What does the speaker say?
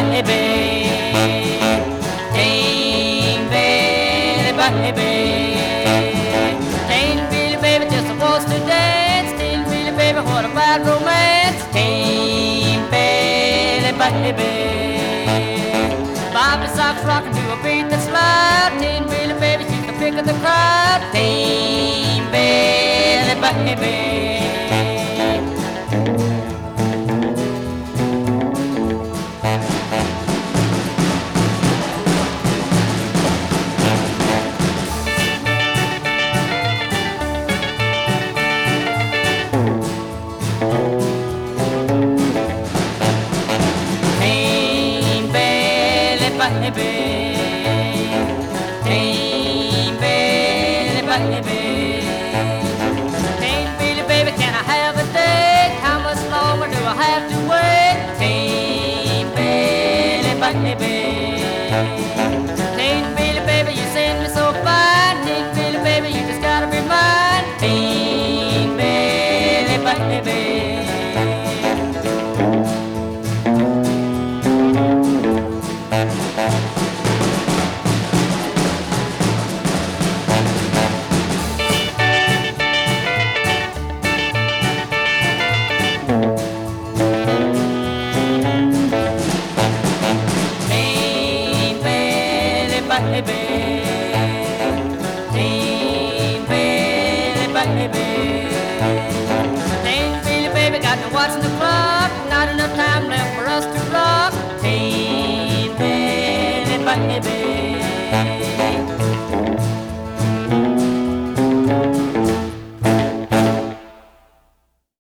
baby. Jane baby. Jane Billy baby just wants to dance. Jane Billy baby, what about romance? Jane baby. Bobby socks rocking to a beat that's loud. Jane Billy baby, she's the pick of the crowd. Jane baby. Baby, Jane baby, Jane Billy baby, can I have a date? How much longer do I have to wait? Jane baby, Jane Billy baby, you send me so fine. Jane Billy baby, you just gotta be mine. Jane baby. Baby, Jane Billy baby, Jane Billy baby got me watching the